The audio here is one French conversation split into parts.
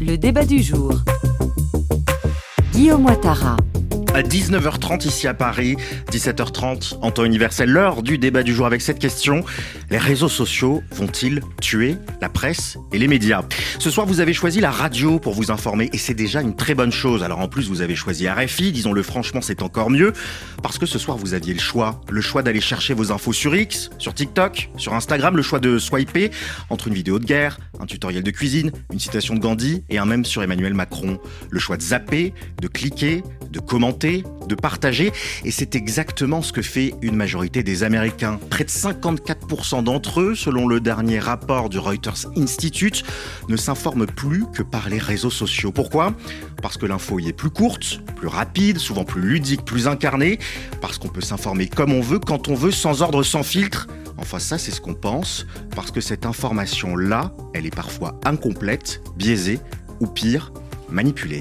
Le débat du jour. Guillaume Ouattara. À 19h30 ici à Paris, 17h30 en temps universel, l'heure du débat du jour avec cette question. Les réseaux sociaux vont-ils tuer la presse et les médias ? Ce soir, vous avez choisi la radio pour vous informer et c'est déjà une très bonne chose. Alors en plus, vous avez choisi RFI, disons-le franchement, c'est encore mieux. Parce que ce soir, vous aviez le choix d'aller chercher vos infos sur X, sur TikTok, sur Instagram, le choix de swiper entre une vidéo de guerre, un tutoriel de cuisine, une citation de Gandhi et un mème sur Emmanuel Macron. Le choix de zapper, de cliquer, de commenter, de partager, et c'est exactement ce que fait une majorité des Américains. Près de 54% d'entre eux, selon le dernier rapport du Reuters Institute, ne s'informent plus que par les réseaux sociaux. Pourquoi ? Parce que l'info y est plus courte, plus rapide, souvent plus ludique, plus incarnée, parce qu'on peut s'informer comme on veut, quand on veut, sans ordre, sans filtre. Enfin ça, c'est ce qu'on pense, parce que cette information-là, elle est parfois incomplète, biaisée, ou pire, manipulée.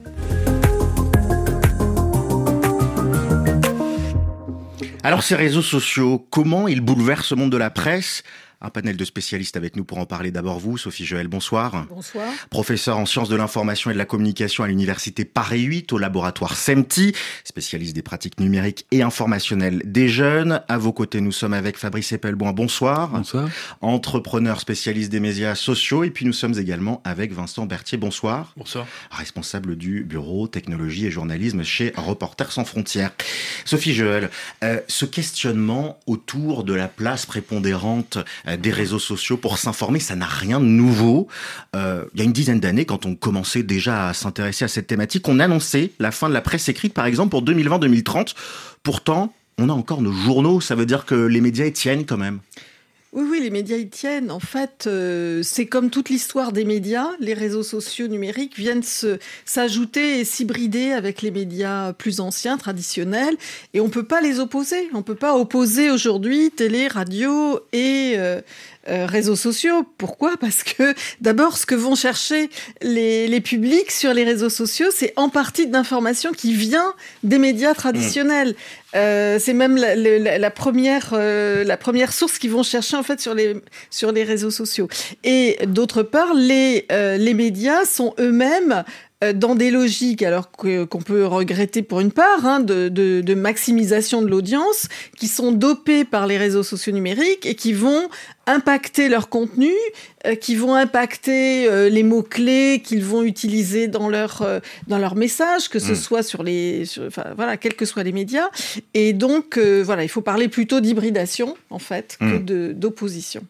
Alors ces réseaux sociaux, comment ils bouleversent le monde de la presse ? Un panel de spécialistes avec nous pour en parler. D'abord vous, Sophie Joël, bonsoir. Bonsoir. Professeure en sciences de l'information et de la communication à l'université Paris 8, au laboratoire CEMTI, spécialiste des pratiques numériques et informationnelles des jeunes. À vos côtés, nous sommes avec Fabrice Epelboin, bonsoir. Bonsoir. Entrepreneur spécialiste des médias sociaux. Et puis nous sommes également avec Vincent Berthier, bonsoir. Bonsoir. Responsable du bureau technologie et journalisme chez Reporters sans frontières. Sophie Joël, ce questionnement autour de la place prépondérante des réseaux sociaux pour s'informer, ça n'a rien de nouveau. Il y a une dizaine d'années, quand on commençait déjà à s'intéresser à cette thématique, on annonçait la fin de la presse écrite, par exemple, pour 2020-2030. Pourtant, on a encore nos journaux. Ça veut dire que les médias y tiennent quand même. Oui, les médias y tiennent. En fait, c'est comme toute l'histoire des médias. Les réseaux sociaux numériques viennent s'ajouter et s'hybrider avec les médias plus anciens, traditionnels. Et on ne peut pas les opposer. On ne peut pas opposer aujourd'hui télé, radio et réseaux sociaux. Pourquoi ? Parce que d'abord, ce que vont chercher les publics sur les réseaux sociaux, c'est en partie de l'information qui vient des médias traditionnels. C'est même la première source qu'ils vont chercher en fait sur les réseaux sociaux. Et d'autre part, les médias sont eux-mêmes dans des logiques, alors qu'on peut regretter pour une part, de maximisation de l'audience, qui sont dopés par les réseaux sociaux numériques et qui vont impacter leur contenu, qui vont impacter les mots-clés qu'ils vont utiliser dans leur message, que ce soit quels que soient les médias. Et donc, il faut parler plutôt d'hybridation, en fait, que d'opposition.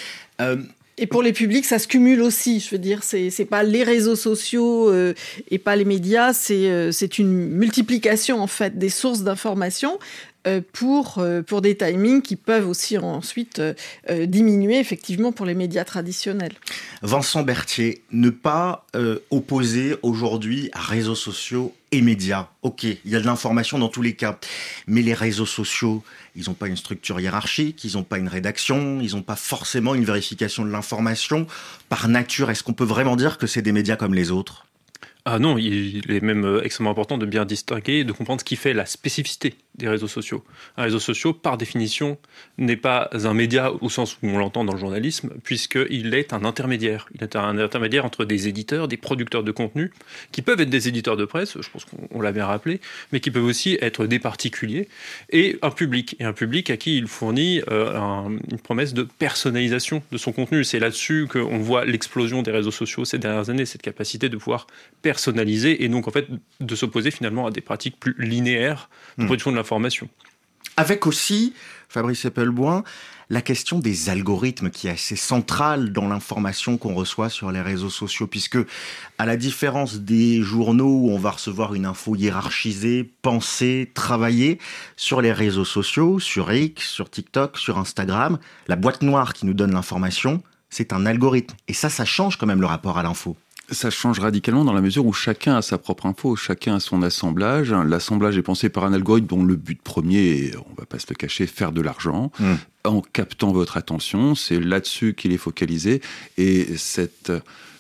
Et pour les publics, ça se cumule aussi. Je veux dire, c'est pas les réseaux sociaux et pas les médias, c'est une multiplication en fait des sources d'information pour des timings qui peuvent aussi ensuite diminuer effectivement pour les médias traditionnels. Vincent Berthier, ne pas opposer aujourd'hui réseaux sociaux et médias. Ok, il y a de l'information dans tous les cas, mais les réseaux sociaux, ils n'ont pas une structure hiérarchique, ils n'ont pas une rédaction, ils n'ont pas forcément une vérification de l'information. Par nature, est-ce qu'on peut vraiment dire que c'est des médias comme les autres ? Ah non, il est même extrêmement important de bien distinguer et de comprendre ce qui fait la spécificité des réseaux sociaux. Un réseau social, par définition, n'est pas un média au sens où on l'entend dans le journalisme, puisqu'il est un intermédiaire. Il est un intermédiaire entre des éditeurs, des producteurs de contenu, qui peuvent être des éditeurs de presse, je pense qu'on l'a bien rappelé, mais qui peuvent aussi être des particuliers, et un public à qui il fournit une promesse de personnalisation de son contenu. C'est là-dessus qu'on voit l'explosion des réseaux sociaux ces dernières années, cette capacité de pouvoir personnaliser et donc en fait de s'opposer finalement à des pratiques plus linéaires de production de l'information. Avec aussi, Fabrice Epelboin, la question des algorithmes qui est assez centrale dans l'information qu'on reçoit sur les réseaux sociaux, puisque à la différence des journaux où on va recevoir une info hiérarchisée, pensée, travaillée, sur les réseaux sociaux, sur X, sur TikTok, sur Instagram, la boîte noire qui nous donne l'information, c'est un algorithme. Et ça change quand même le rapport à l'info. Ça change radicalement dans la mesure où chacun a sa propre info, chacun a son assemblage. L'assemblage est pensé par un algorithme dont le but premier est, on va pas se le cacher, faire de l'argent. En captant votre attention, c'est là-dessus qu'il est focalisé. Et cette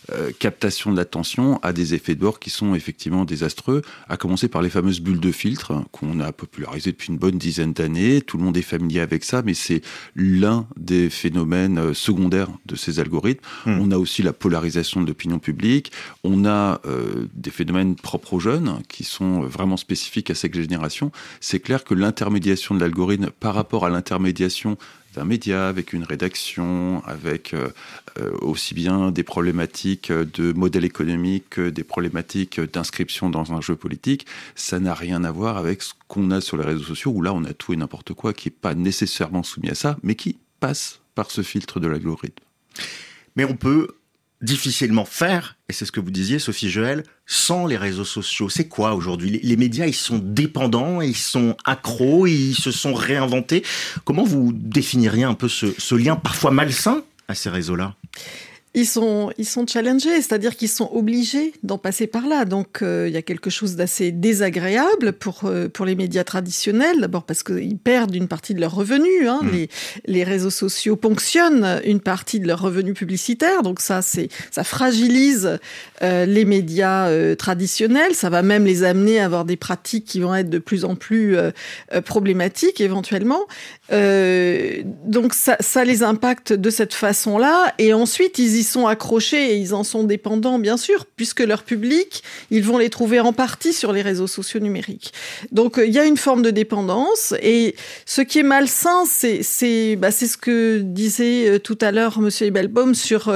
captation de l'attention a des effets de bord qui sont effectivement désastreux, à commencer par les fameuses bulles de filtre qu'on a popularisées depuis une bonne dizaine d'années. Tout le monde est familier avec ça, mais c'est l'un des phénomènes secondaires de ces algorithmes. On a aussi la polarisation de l'opinion publique, on a des phénomènes propres aux jeunes qui sont vraiment spécifiques à cette génération. C'est clair que l'intermédiation de l'algorithme par rapport à l'intermédiation d'un média, avec une rédaction, avec aussi bien des problématiques de modèle économique que des problématiques d'inscription dans un jeu politique, ça n'a rien à voir avec ce qu'on a sur les réseaux sociaux, où là on a tout et n'importe quoi qui n'est pas nécessairement soumis à ça, mais qui passe par ce filtre de l'algorithme. Mais on peut difficilement faire, et c'est ce que vous disiez, Sophie Joël, sans les réseaux sociaux. C'est quoi aujourd'hui ? Les médias, ils sont dépendants, ils sont accros, ils se sont réinventés. Comment vous définiriez un peu ce lien parfois malsain à ces réseaux-là ? Ils sont challengés, c'est-à-dire qu'ils sont obligés d'en passer par là. Donc, il y a quelque chose d'assez désagréable pour les médias traditionnels. D'abord parce qu'ils perdent une partie de leurs revenus. Les réseaux sociaux ponctionnent une partie de leurs revenus publicitaires. Donc ça fragilise les médias traditionnels. Ça va même les amener à avoir des pratiques qui vont être de plus en plus problématiques éventuellement. Donc ça les impacte de cette façon-là. Et ensuite, ils y sont accrochés et ils en sont dépendants, bien sûr, puisque leur public, ils vont les trouver en partie sur les réseaux sociaux numériques. Donc, il y a une forme de dépendance. Et ce qui est malsain, c'est ce que disait tout à l'heure Monsieur Ebelboim sur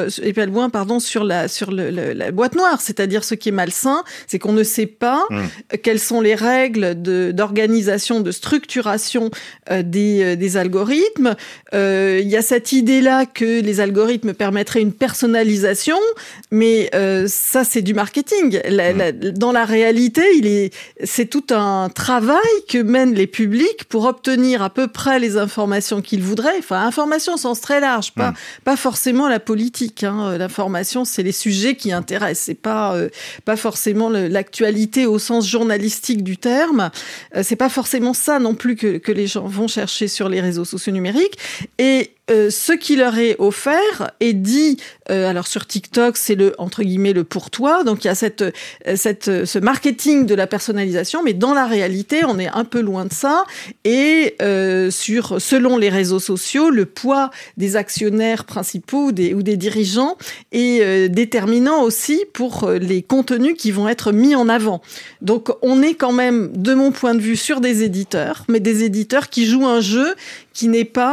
la boîte noire. C'est-à-dire, ce qui est malsain, c'est qu'on ne sait pas quelles sont les règles d'organisation, de structuration des algorithmes. Il y a cette idée-là que les algorithmes permettraient une personnalisation, mais ça, c'est du marketing. Dans la réalité, c'est tout un travail que mènent les publics pour obtenir à peu près les informations qu'ils voudraient. Enfin, information au sens très large, pas forcément la politique. L'information, c'est les sujets qui intéressent. C'est pas forcément l'actualité au sens journalistique du terme. C'est pas forcément ça non plus que les gens vont chercher sur les réseaux sociaux numériques. Et ce qui leur est offert est dit, alors sur TikTok, c'est entre guillemets le pour toi, donc il y a ce marketing de la personnalisation, mais dans la réalité, on est un peu loin de ça, et selon les réseaux sociaux, le poids des actionnaires principaux ou des dirigeants est déterminant aussi pour les contenus qui vont être mis en avant. Donc on est quand même, de mon point de vue, sur des éditeurs, mais des éditeurs qui jouent un jeu qui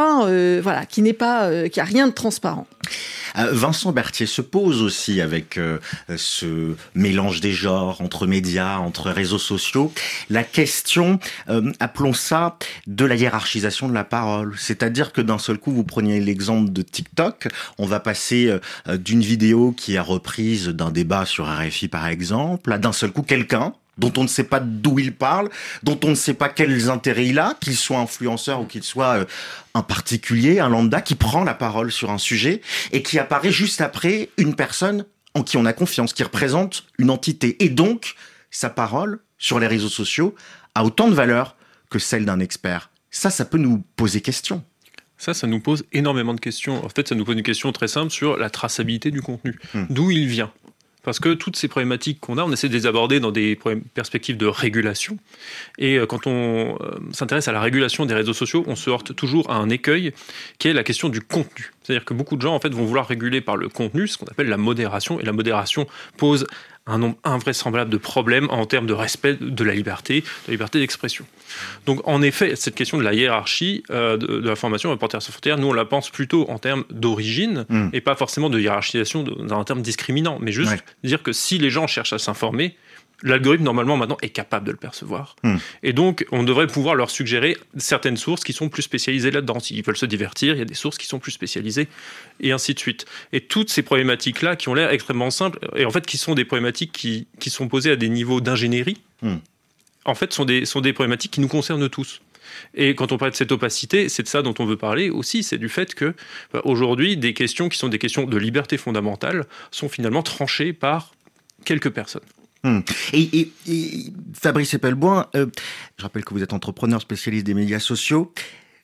a rien de transparent. Vincent Berthier se pose aussi avec ce mélange des genres entre médias, entre réseaux sociaux, la question, appelons ça, de la hiérarchisation de la parole. C'est-à-dire que d'un seul coup, vous preniez l'exemple de TikTok, on va passer d'une vidéo qui est reprise d'un débat sur RFI par exemple, à d'un seul coup quelqu'un dont on ne sait pas d'où il parle, dont on ne sait pas quels intérêts il a, qu'il soit influenceur ou qu'il soit un particulier, un lambda, qui prend la parole sur un sujet et qui apparaît juste après une personne en qui on a confiance, qui représente une entité. Et donc, sa parole sur les réseaux sociaux a autant de valeur que celle d'un expert. Ça peut nous poser question. Ça nous pose énormément de questions. En fait, ça nous pose une question très simple sur la traçabilité du contenu. D'où il vient ? Parce que toutes ces problématiques qu'on a, on essaie de les aborder dans des perspectives de régulation. Et quand on s'intéresse à la régulation des réseaux sociaux, on se heurte toujours à un écueil qui est la question du contenu. C'est-à-dire que beaucoup de gens en fait, vont vouloir réguler par le contenu, ce qu'on appelle la modération. Et la modération pose un nombre invraisemblable de problèmes en termes de respect de la liberté d'expression. Donc en effet, cette question de la hiérarchie de l'information Reporters sans frontières, nous on la pense plutôt en termes d'origine et pas forcément de hiérarchisation dans un terme discriminant, mais juste dire que si les gens cherchent à s'informer, l'algorithme, normalement, maintenant, est capable de le percevoir. Et donc, on devrait pouvoir leur suggérer certaines sources qui sont plus spécialisées là-dedans. S'ils veulent se divertir, il y a des sources qui sont plus spécialisées, et ainsi de suite. Et toutes ces problématiques-là, qui ont l'air extrêmement simples, et en fait, qui sont des problématiques qui sont posées à des niveaux d'ingénierie, en fait, sont des problématiques qui nous concernent tous. Et quand on parle de cette opacité, c'est de ça dont on veut parler aussi, c'est du fait que, aujourd'hui, des questions qui sont des questions de liberté fondamentale sont finalement tranchées par quelques personnes. Et Fabrice Ebelboim, je rappelle que vous êtes entrepreneur spécialiste des médias sociaux.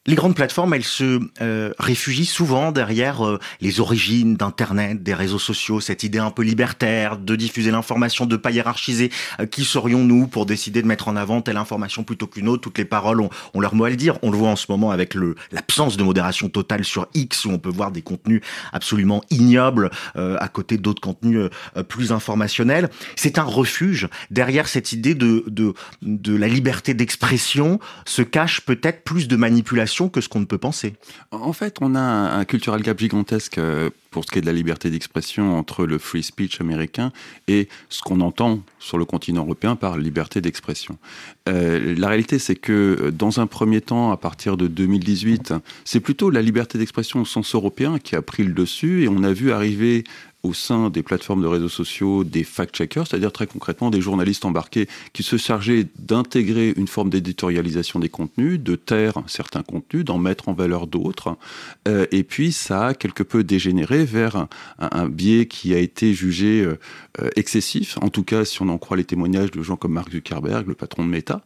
Les grandes plateformes, elles se réfugient souvent derrière les origines d'Internet, des réseaux sociaux, cette idée un peu libertaire de diffuser l'information, de pas hiérarchiser. Qui serions-nous pour décider de mettre en avant telle information plutôt qu'une autre? Toutes les paroles ont leur mot à le dire. On le voit en ce moment avec l'absence de modération totale sur X, où on peut voir des contenus absolument ignobles à côté d'autres contenus plus informationnels. C'est un refuge. Derrière cette idée de la liberté d'expression se cache peut-être plus de manipulation que ce qu'on ne peut penser. En fait, on a un cultural gap gigantesque pour ce qui est de la liberté d'expression entre le free speech américain et ce qu'on entend sur le continent européen par liberté d'expression. La réalité, c'est que dans un premier temps, à partir de 2018, c'est plutôt la liberté d'expression au sens européen qui a pris le dessus, et on a vu arriver au sein des plateformes de réseaux sociaux des fact-checkers, c'est-à-dire très concrètement des journalistes embarqués qui se chargeaient d'intégrer une forme d'éditorialisation des contenus, de taire certains contenus, d'en mettre en valeur d'autres. Et puis ça a quelque peu dégénéré vers un biais qui a été jugé excessif, en tout cas si on en croit les témoignages de gens comme Mark Zuckerberg, le patron de Meta.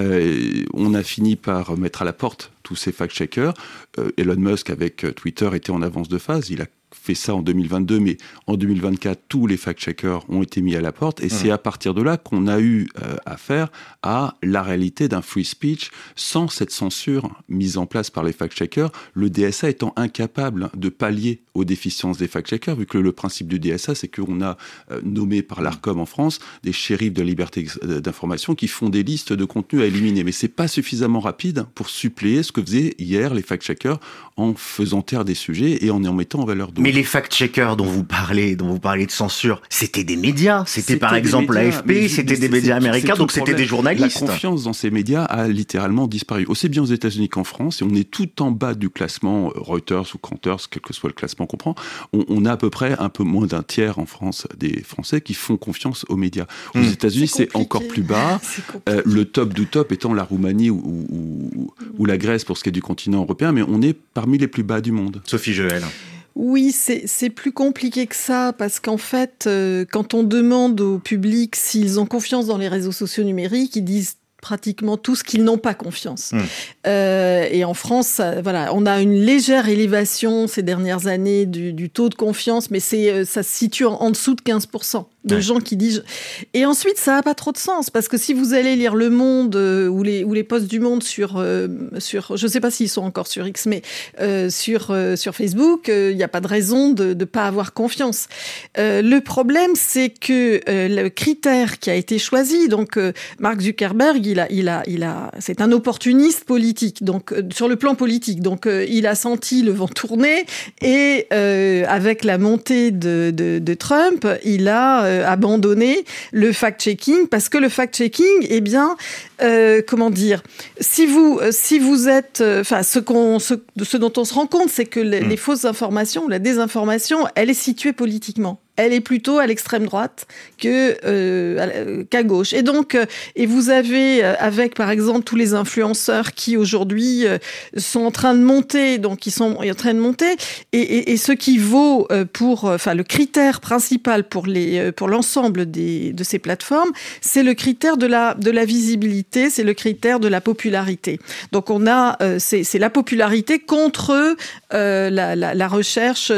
On a fini par mettre à la porte tous ces fact-checkers. Elon Musk avec Twitter était en avance de phase, il a fait ça en 2022, mais en 2024, tous les fact-checkers ont été mis à la porte, et c'est à partir de là qu'on a eu affaire à la réalité d'un free speech sans cette censure mise en place par les fact-checkers, le DSA étant incapable de pallier aux déficiences des fact-checkers, vu que le principe du DSA, c'est qu'on a nommé par l'ARCOM en France des shérifs de la liberté d'information qui font des listes de contenus à éliminer, mais c'est pas suffisamment rapide pour suppléer ce que faisaient hier les fact-checkers en faisant taire des sujets et en mettant en valeur d'autres. Mais les fact-checkers dont vous parlez de censure, c'était des médias. C'était par exemple l'AFP, c'était des médias américains, donc c'était des journalistes. La confiance dans ces médias a littéralement disparu, aussi bien aux États-Unis qu'en France, et on est tout en bas du classement Reuters ou Quanters, quel que soit le classement qu'on prend. On a à peu près un peu moins d'un tiers en France des Français qui font confiance aux médias. Aux États-Unis, c'est encore plus bas. Le top du top étant la Roumanie ou la Grèce pour ce qui est du continent européen, mais on est parmi les plus bas du monde. Sophie Joël. Oui, c'est plus compliqué que ça, parce qu'en fait, quand on demande au public s'ils ont confiance dans les réseaux sociaux numériques, ils disent pratiquement tous qu'ils n'ont pas confiance. Et en France, voilà, on a une légère élévation ces dernières années du taux de confiance, mais ça se situe en dessous de 15%. De gens qui disent... Et ensuite, ça n'a pas trop de sens, parce que si vous allez lire Le Monde ou les posts du Monde sur je ne sais pas s'ils sont encore sur X, mais sur Facebook, il n'y a pas de raison de ne pas avoir confiance. Le problème, c'est que le critère qui a été choisi, donc Mark Zuckerberg, c'est un opportuniste politique, donc sur le plan politique. Donc il a senti le vent tourner, et avec la montée de Trump, il a abandonner le fact-checking, parce que le fact-checking, eh bien, comment dire, si vous êtes, enfin, ce dont on se rend compte, c'est que les fausses informations ou la désinformation, elle est située politiquement. Elle est plutôt à l'extrême droite qu'à gauche. Et donc, et vous avez, avec par exemple tous les influenceurs qui aujourd'hui sont en train de monter, donc ils sont en train de monter, et ce qui vaut enfin le critère principal pour l'ensemble de ces plateformes, c'est le critère de la visibilité, c'est le critère de la popularité. Donc on a, c'est la popularité contre la recherche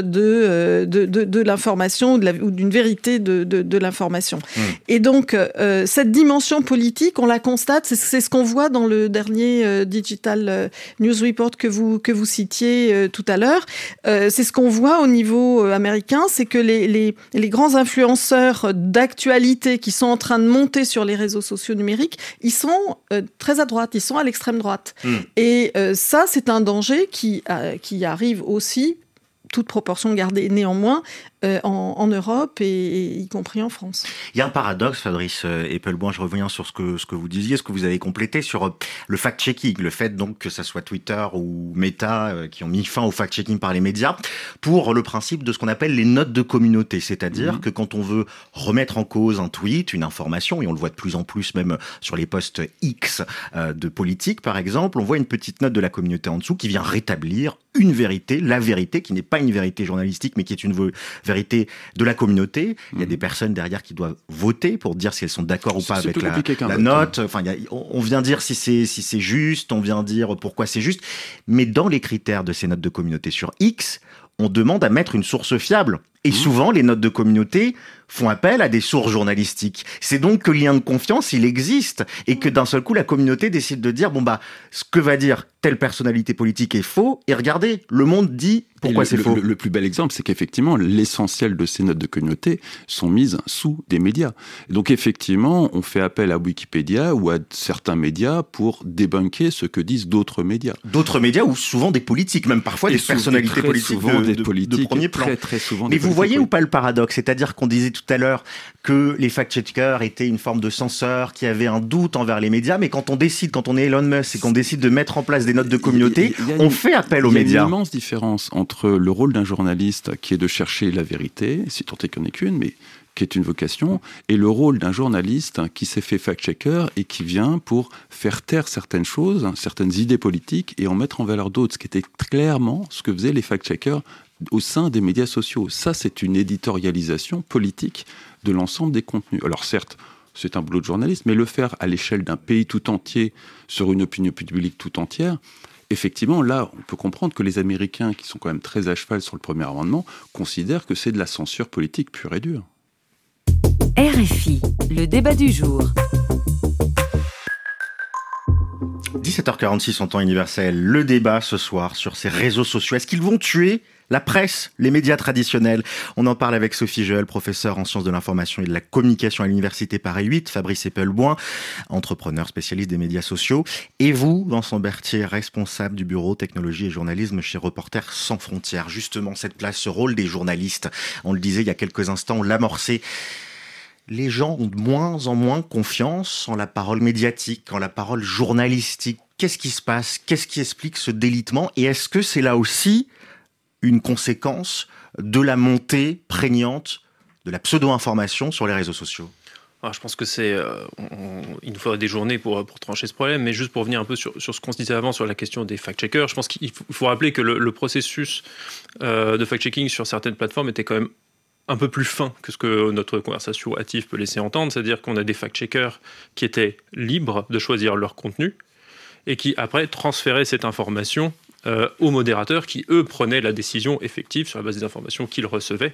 de l'information, ou d'une vérité de l'information. Et donc, cette dimension politique, on la constate, c'est ce qu'on voit dans le dernier Digital News Report que vous citiez tout à l'heure. C'est ce qu'on voit au niveau américain, c'est que les grands influenceurs d'actualité qui sont en train de monter sur les réseaux sociaux numériques, ils sont très à droite, ils sont à l'extrême droite. Et ça, c'est un danger qui arrive aussi, toute proportion gardée néanmoins, en Europe et y compris en France. Il y a un paradoxe, Fabrice Eppelboin, je reviens sur ce que vous disiez, ce que vous avez complété sur le fact-checking, le fait donc que ça soit Twitter ou Meta qui ont mis fin au fact-checking par les médias, pour le principe de ce qu'on appelle les notes de communauté, c'est-à-dire que quand on veut remettre en cause un tweet, une information, et on le voit de plus en plus même sur les posts X de politique par exemple, on voit une petite note de la communauté en dessous qui vient rétablir une vérité, la vérité qui n'est pas une vérité journalistique mais qui est une vérité de la communauté. Il y a des personnes derrière qui doivent voter pour dire si elles sont d'accord ou pas avec la note. Enfin, on vient dire si c'est juste, on vient dire pourquoi c'est juste. Mais dans les critères de ces notes de communauté sur X, on demande à mettre une source fiable. Et souvent, les notes de communauté font appel à des sources journalistiques. C'est donc que le lien de confiance, il existe. Et que d'un seul coup, la communauté décide de dire, ce que va dire telle personnalité politique est faux. Et regardez, Le Monde dit pourquoi c'est faux. Le plus bel exemple, c'est qu'effectivement, l'essentiel de ces notes de communauté sont mises sous des médias. Donc effectivement, on fait appel à Wikipédia ou à certains médias pour débunker ce que disent d'autres médias. D'autres médias ou souvent des politiques, même parfois des personnalités politiques de premier plan. Très souvent. Mais vous voyez ou pas le paradoxe? C'est-à-dire qu'on disait tout à l'heure que les fact-checkers étaient une forme de censeur, qui avait un doute envers les médias, mais quand on est Elon Musk et qu'on décide de mettre en place des notes de communauté, on fait appel aux médias. Il y a une immense différence entre le rôle d'un journaliste, qui est de chercher la vérité, si tant est qu'il n'y en ait qu'une, mais qui est une vocation, et le rôle d'un journaliste qui s'est fait fact-checker et qui vient pour faire taire certaines choses, certaines idées politiques, et en mettre en valeur d'autres, ce qui était clairement ce que faisaient les fact-checkers au sein des médias sociaux. Ça, c'est une éditorialisation politique de l'ensemble des contenus. Alors certes, c'est un boulot de journaliste, mais le faire à l'échelle d'un pays tout entier, sur une opinion publique tout entière, effectivement, là, on peut comprendre que les Américains, qui sont quand même très à cheval sur le premier amendement, considèrent que c'est de la censure politique pure et dure. RFI, le débat du jour. 17h46 en temps universel, le débat ce soir sur ces réseaux sociaux. Est-ce qu'ils vont tuer la presse, les médias traditionnels? On en parle avec Sophie Joël, professeure en sciences de l'information et de la communication à l'université Paris 8, Fabrice Eppelboin, entrepreneur spécialiste des médias sociaux, et vous, Vincent Berthier, responsable du bureau technologie et journalisme chez Reporters sans frontières. Justement, cette place, ce rôle des journalistes, on le disait il y a quelques instants, on l'amorçait. Les gens ont de moins en moins confiance en la parole médiatique, en la parole journalistique. Qu'est-ce qui se passe? Qu'est-ce qui explique ce délitement? Et est-ce que c'est là aussi une conséquence de la montée prégnante de la pseudo-information sur les réseaux sociaux? Alors, je pense que il nous faudrait des journées pour trancher ce problème, mais juste pour revenir un peu sur ce qu'on se disait avant sur la question des fact-checkers, je pense qu'il faut rappeler que le processus de fact-checking sur certaines plateformes était quand même un peu plus fin que ce que notre conversation hâtive peut laisser entendre, c'est-à-dire qu'on a des fact-checkers qui étaient libres de choisir leur contenu et qui après transféraient cette information aux modérateurs qui, eux, prenaient la décision effective sur la base des informations qu'ils recevaient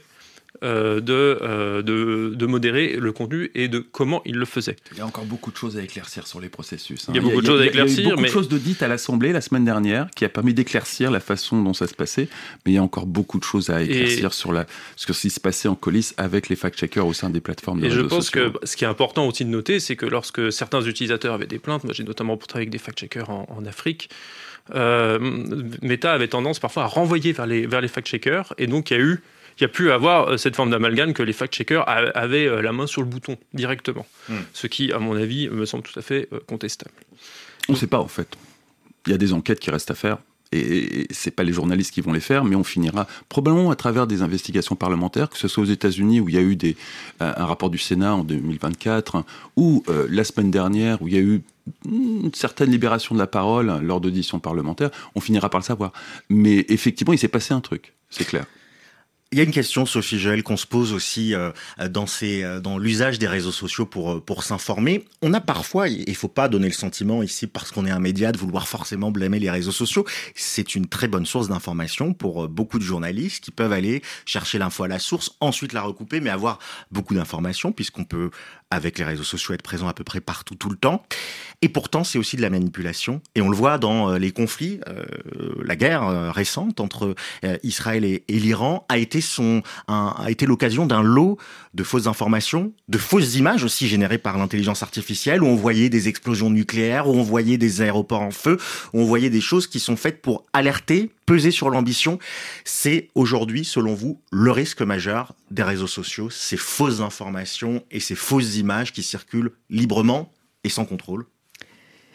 de modérer le contenu et de comment ils le faisaient. Il y a encore beaucoup de choses à éclaircir sur les processus. Il y a beaucoup de choses à éclaircir. Il y a eu beaucoup de choses de dites à l'Assemblée la semaine dernière qui a permis d'éclaircir la façon dont ça se passait, mais il y a encore beaucoup de choses à éclaircir sur ce qui se passait en coulisses avec les fact-checkers au sein des plateformes de réseaux sociaux. Et je pense que ce qui est important aussi de noter, c'est que lorsque certains utilisateurs avaient des plaintes, moi j'ai notamment travaillé avec des fact-checkers en Afrique, Meta avait tendance parfois à renvoyer vers les fact-checkers, et donc il y a pu avoir cette forme d'amalgame que les fact-checkers avaient la main sur le bouton directement. Ce qui, à mon avis, me semble tout à fait contestable. On ne sait pas, en fait. Il y a des enquêtes qui restent à faire. Et ce n'est pas les journalistes qui vont les faire, mais on finira probablement à travers des investigations parlementaires, que ce soit aux États-Unis où il y a eu un rapport du Sénat en 2024, ou la semaine dernière où il y a eu une certaine libération de la parole lors d'auditions parlementaires. On finira par le savoir. Mais effectivement, il s'est passé un truc, c'est clair. Il y a une question, Sophie Joël, qu'on se pose aussi dans l'usage des réseaux sociaux pour s'informer. On a parfois, il ne faut pas donner le sentiment ici, parce qu'on est un média, de vouloir forcément blâmer les réseaux sociaux. C'est une très bonne source d'information pour beaucoup de journalistes qui peuvent aller chercher l'info à la source, ensuite la recouper, mais avoir beaucoup d'informations, puisqu'on peut, avec les réseaux sociaux, être présent à peu près partout, tout le temps. Et pourtant, c'est aussi de la manipulation. Et on le voit dans les conflits. La guerre récente entre Israël et l'Iran a été l'occasion d'un lot de fausses informations, de fausses images aussi générées par l'intelligence artificielle, où on voyait des explosions nucléaires, où on voyait des aéroports en feu, où on voyait des choses qui sont faites pour alerter, peser sur l'ambition. C'est aujourd'hui, selon vous, le risque majeur des réseaux sociaux, ces fausses informations et ces fausses images qui circulent librement et sans contrôle?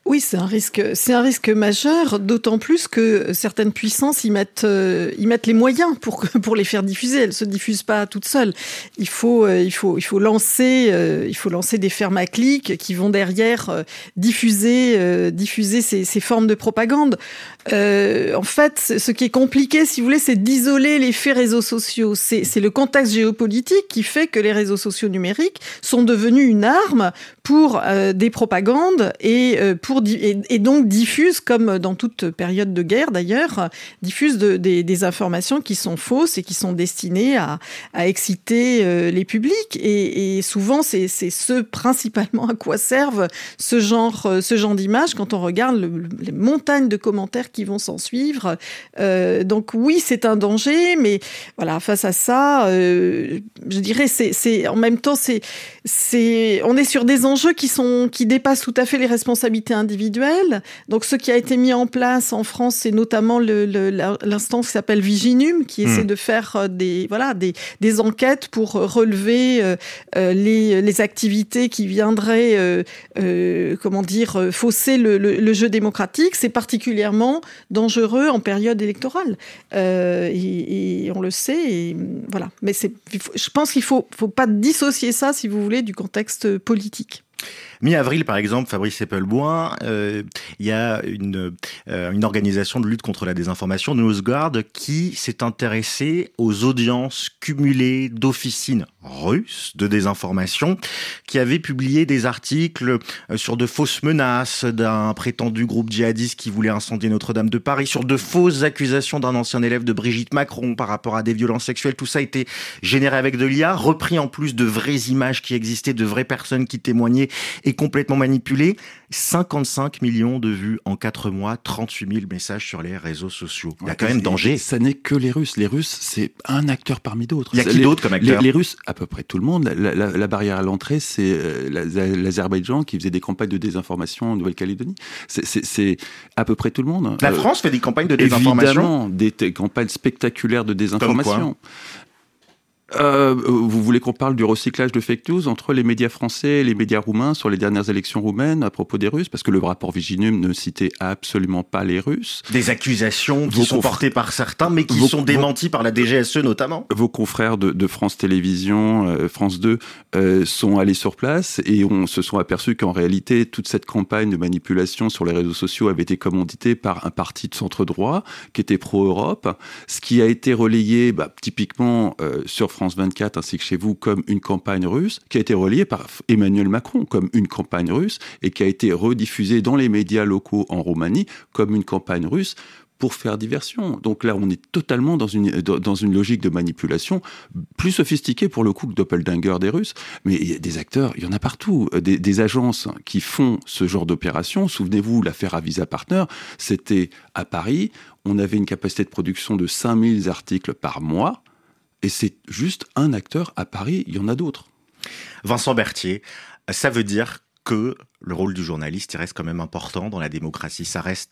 Oui, c'est un risque majeur, d'autant plus que certaines puissances y mettent les moyens pour les faire diffuser. Elles se diffusent pas toutes seules. Il faut lancer des fermes à clics qui vont derrière diffuser ces formes de propagande. En fait, ce qui est compliqué, si vous voulez, c'est d'isoler les faits réseaux sociaux. C'est le contexte géopolitique qui fait que les réseaux sociaux numériques sont devenus une arme pour des propagandes et donc diffusent, comme dans toute période de guerre d'ailleurs, diffusent des informations qui sont fausses et qui sont destinées à exciter les publics. Et souvent, c'est principalement à quoi servent ce genre d'images quand on regarde les montagnes de commentaires qui vont s'en suivre. Donc oui, c'est un danger, mais voilà, face à ça, je dirais, en même temps, on est sur des enjeux qui dépassent tout à fait les responsabilités individuelles. Donc ce qui a été mis en place en France, c'est notamment l'instance qui s'appelle Viginum, qui essaie de faire des enquêtes pour relever les activités qui viendraient fausser le jeu démocratique. C'est particulièrement dangereux en période électorale. Et on le sait. Et voilà. Mais je pense qu'il faut pas dissocier ça, si vous voulez, du contexte politique. Mi-avril, par exemple, Fabrice Eppelboin, il y a une organisation de lutte contre la désinformation, NewsGuard, qui s'est intéressée aux audiences cumulées d'officines russes de désinformation, qui avaient publié des articles sur de fausses menaces d'un prétendu groupe djihadiste qui voulait incendier Notre-Dame de Paris, sur de fausses accusations d'un ancien élève de Brigitte Macron par rapport à des violences sexuelles. Tout ça a été généré avec de l'IA, repris en plus de vraies images qui existaient, de vraies personnes qui témoignaient, et complètement manipulé. 55 millions de vues en 4 mois, 38 000 messages sur les réseaux sociaux. Il y a quand même danger. Ça n'est que les Russes. Les Russes, c'est un acteur parmi d'autres. Il y a qui d'autre comme acteur ? Les Russes, à peu près tout le monde. La barrière à l'entrée, c'est l'Azerbaïdjan qui faisait des campagnes de désinformation en Nouvelle-Calédonie. C'est à peu près tout le monde. La France fait des campagnes de désinformation ? Évidemment, des campagnes spectaculaires de désinformation. Vous voulez qu'on parle du recyclage de fake news entre les médias français et les médias roumains sur les dernières élections roumaines à propos des Russes? Parce que le rapport Viginum ne citait absolument pas les Russes. Des accusations qui sont portées par certains, mais qui sont démenties par la DGSE notamment. Vos confrères de France Télévisions, France 2, sont allés sur place et se sont aperçus qu'en réalité, toute cette campagne de manipulation sur les réseaux sociaux avait été commanditée par un parti de centre-droit qui était pro-Europe. Ce qui a été relayé typiquement sur France 24 ainsi que chez vous comme une campagne russe, qui a été relayée par Emmanuel Macron comme une campagne russe et qui a été rediffusée dans les médias locaux en Roumanie comme une campagne russe pour faire diversion. Donc là, on est totalement dans une logique de manipulation plus sophistiquée pour le coup que Doppelganger des Russes. Mais il y a des acteurs, il y en a partout. Des agences qui font ce genre d'opération. Souvenez-vous, l'affaire Avisa Partner, c'était à Paris. On avait une capacité de production de 5000 articles par mois. Et c'est juste un acteur à Paris, il y en a d'autres. Vincent Berthier, ça veut dire que le rôle du journaliste, il reste quand même important dans la démocratie. Ça reste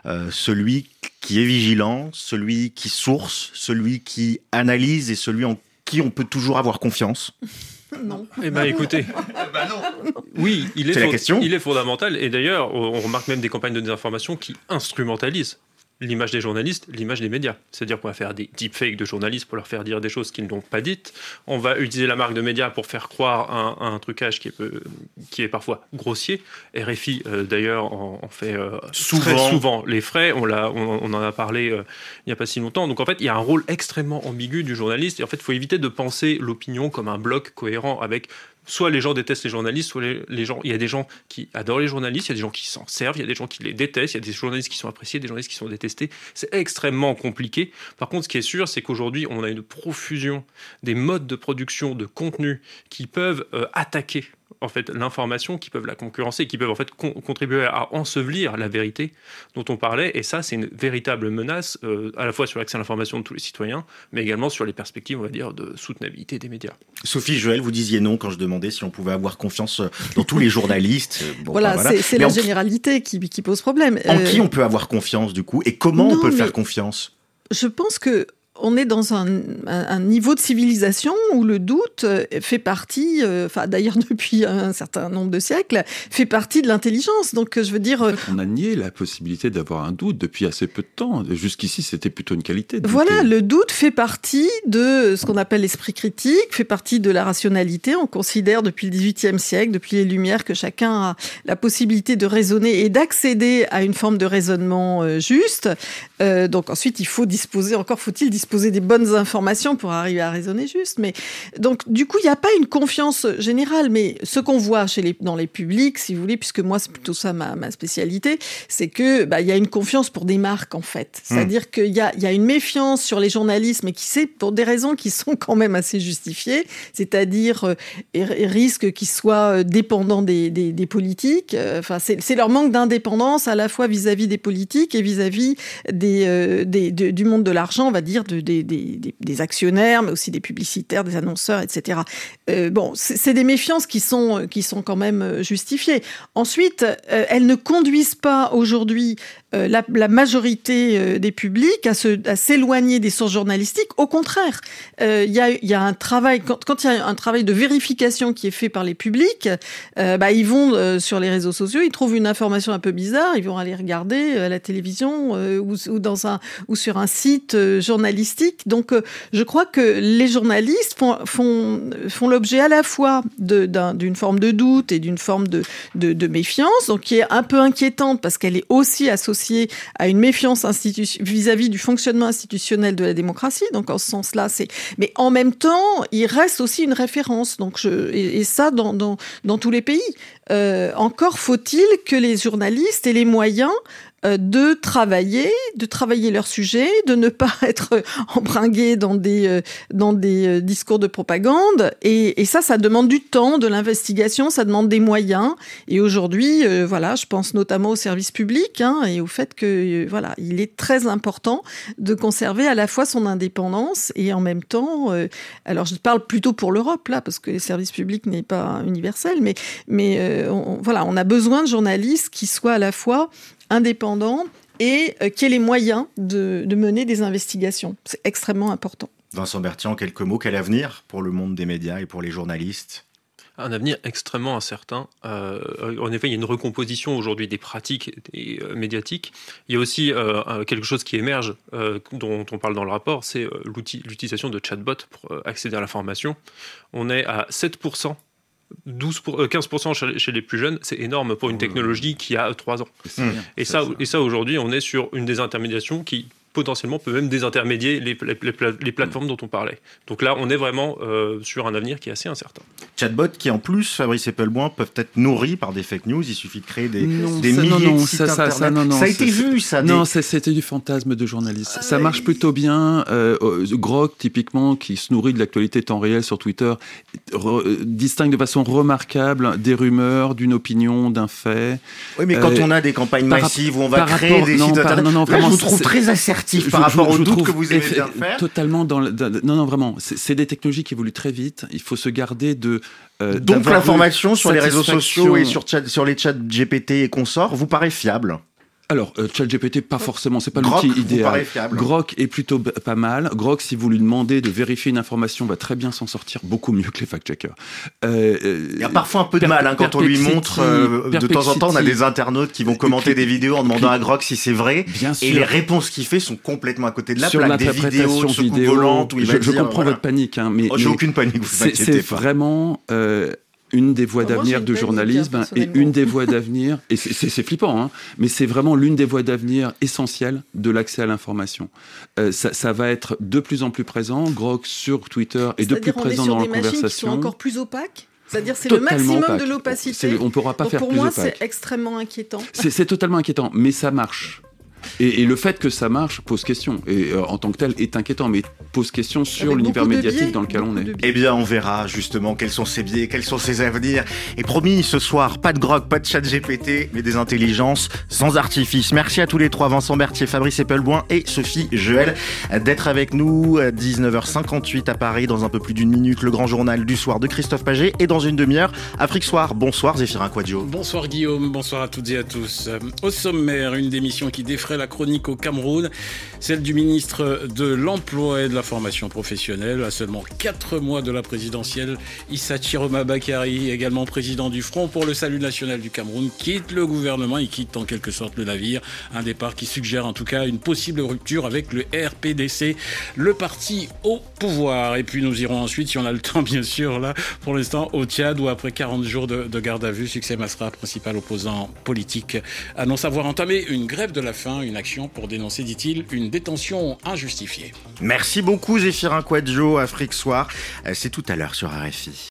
celui qui est vigilant, celui qui source, celui qui analyse et celui en qui on peut toujours avoir confiance. Non. Eh bien, écoutez. Non. Oui, il est fondamental. Et d'ailleurs, on remarque même des campagnes de désinformation qui instrumentalisent l'image des journalistes, l'image des médias. C'est-à-dire qu'on va faire des deepfakes de journalistes pour leur faire dire des choses qu'ils n'ont pas dites. On va utiliser la marque de médias pour faire croire à un trucage qui est parfois grossier. RFI, d'ailleurs, en fait très souvent les frais. On en a parlé il n'y a pas si longtemps. Donc, en fait, il y a un rôle extrêmement ambigu du journaliste. Et en fait, il faut éviter de penser l'opinion comme un bloc cohérent avec... Soit les gens détestent les journalistes, soit les gens... Il y a des gens qui adorent les journalistes, il y a des gens qui s'en servent, il y a des gens qui les détestent, il y a des journalistes qui sont appréciés, des journalistes qui sont détestés. C'est extrêmement compliqué. Par contre, ce qui est sûr, c'est qu'aujourd'hui, on a une profusion des modes de production de contenu qui peuvent attaquer en fait l'information, qui peuvent la concurrencer, qui peuvent en fait contribuer à ensevelir la vérité dont on parlait. Et ça, c'est une véritable menace à la fois sur l'accès à l'information de tous les citoyens, mais également sur les perspectives, on va dire, de soutenabilité des médias. Sophie Joël, vous disiez non quand je demandais si on pouvait avoir confiance dans tous les journalistes. Voilà. C'est la généralité qui pose problème. En qui on peut avoir confiance du coup, et comment on peut faire confiance ? Je pense que on est dans un niveau de civilisation où le doute fait partie, d'ailleurs depuis un certain nombre de siècles, fait partie de l'intelligence. Donc je veux dire... On a nié la possibilité d'avoir un doute depuis assez peu de temps. Jusqu'ici, c'était plutôt une qualité. Voilà, le doute fait partie de ce qu'on appelle l'esprit critique, fait partie de la rationalité. On considère depuis le XVIIIe siècle, depuis les Lumières, que chacun a la possibilité de raisonner et d'accéder à une forme de raisonnement juste. Donc ensuite, faut-il disposer des bonnes informations pour arriver à raisonner juste. Mais donc du coup, il n'y a pas une confiance générale. Mais ce qu'on voit dans les publics, si vous voulez, puisque moi c'est plutôt ça ma spécialité, c'est que il y a une confiance pour des marques en fait. C'est-à-dire qu'il y a une méfiance sur les journalistes, mais qui c'est pour des raisons qui sont quand même assez justifiées. C'est-à-dire risque qu'ils soient dépendants des politiques. C'est leur manque d'indépendance à la fois vis-à-vis des politiques et vis-à-vis du monde de l'argent, on va dire, des actionnaires, mais aussi des publicitaires, des annonceurs, etc. C'est des méfiances qui sont quand même justifiées. Ensuite, elles ne conduisent pas aujourd'hui la majorité des publics à s'éloigner des sources journalistiques. Au contraire, il y a un travail, quand il y a un travail de vérification qui est fait par les publics, ils vont sur les réseaux sociaux, ils trouvent une information un peu bizarre, ils vont aller regarder à la télévision ou sur un site journalistique. Donc, je crois que les journalistes font l'objet à la fois d'une forme de doute et d'une forme de méfiance, donc qui est un peu inquiétante parce qu'elle est aussi associée à une méfiance vis-à-vis du fonctionnement institutionnel de la démocratie. Donc, en ce sens-là, mais en même temps, il reste aussi une référence. Donc, et ça dans tous les pays. Encore faut-il que les journalistes aient les moyens de travailler leur sujet, de ne pas être embringués dans des discours de propagande. Et ça demande du temps, de l'investigation, ça demande des moyens. Et aujourd'hui, je pense notamment au service public et au fait que il est très important de conserver à la fois son indépendance et en même temps, alors je parle plutôt pour l'Europe là, parce que le service public n'est pas universel, mais on a besoin de journalistes qui soient à la fois indépendants et qui aient les moyens de mener des investigations. C'est extrêmement important. Vincent Berthier, en quelques mots, quel avenir pour le monde des médias et pour les journalistes ? Un avenir extrêmement incertain. En effet, il y a une recomposition aujourd'hui des pratiques médiatiques. Il y a aussi quelque chose qui émerge, dont on parle dans le rapport, c'est l'utilisation de chatbots pour accéder à l'information. On est à 7%. 15% chez les plus jeunes, c'est énorme pour une technologie qui a 3 ans. Et ça, aujourd'hui, on est sur une désintermédiation qui potentiellement peut même désintermédier les plateformes dont on parlait. Donc là, on est vraiment sur un avenir qui est assez incertain. Chatbots qui, en plus, Fabrice Eppelboin, peuvent être nourris par des fake news. Il suffit de créer des milliers de sites internet. Ça a été vu, ça. Non, c'était du fantasme de journaliste. Ça marche plutôt bien. Grok, typiquement, qui se nourrit de l'actualité temps réel sur Twitter, distingue de façon remarquable des rumeurs, d'une opinion, d'un fait. Oui, mais quand on a des campagnes massives où on va créer des sites internet, je vous trouve très assertif par rapport aux doutes que vous aimez bien faire. Totalement non, vraiment. C'est des technologies qui évoluent très vite. Il faut se garder donc l'information sur les réseaux sociaux et sur les chats GPT et consorts vous paraît fiable ? Alors, ChatGPT, pas forcément, c'est pas l'outil idéal. Grok est plutôt pas mal. Grok, si vous lui demandez de vérifier une information, va très bien s'en sortir, beaucoup mieux que les fact-checkers. Il y a parfois un peu de mal quand on lui montre. De temps en temps, on a des internautes qui vont commenter des vidéos en demandant à Grok si c'est vrai. Bien sûr. Et les réponses qu'il fait sont complètement à côté de la plaque. Des vidéos de soucoupes volantes où il va dire... Je comprends votre panique. Mais j'ai aucune panique, vous inquiétez pas. C'est vraiment... une des voies d'avenir du journalisme et une des voies d'avenir, et c'est flippant, mais c'est vraiment l'une des voies d'avenir essentielles de l'accès à l'information. Ça va être de plus en plus présent. Grok sur Twitter est de plus présent dans la conversation. C'est-à-dire on est sur des machines qui sont encore plus opaques ? C'est-à-dire c'est le maximum de l'opacité. On ne pourra pas faire plus opaque. Pour moi, c'est extrêmement inquiétant. C'est totalement inquiétant, mais ça marche. Et le fait que ça marche pose question, et en tant que tel est inquiétant, mais pose question sur l'univers médiatique dans lequel on est. Eh bien, on verra justement quels sont ces biais, quels sont ces avenirs. Et promis, ce soir, pas de Grok, pas de ChatGPT, mais des intelligences sans artifice. Merci à tous les trois, Vincent Berthier, Fabrice Eppelboin et Sophie Joël, d'être avec nous. 19h58 à Paris, dans un peu plus d'une minute, le grand journal du soir de Christophe Paget, et dans une demi-heure, Afrique Soir. Bonsoir Zéphirin Quadio. Bonsoir Guillaume, bonsoir à toutes et à tous. Au sommaire, une démission qui défraie après la chronique au Cameroun, celle du ministre de l'Emploi et de la Formation professionnelle, à seulement 4 mois de la présidentielle. Issa Chiroma Bakary, également président du Front pour le Salut National du Cameroun, quitte le gouvernement. Il quitte en quelque sorte le navire. Un départ qui suggère en tout cas une possible rupture avec le RPDC, le parti au pouvoir. Et puis nous irons ensuite, si on a le temps bien sûr, là pour l'instant au Tchad, où après 40 jours de garde à vue, Succès Masra, principal opposant politique, annonce avoir entamé une grève de la faim, une action pour dénoncer, dit-il, une détention injustifiée. Merci beaucoup Zéphirin Quadjo, Afrique Soir. C'est tout à l'heure sur RFI.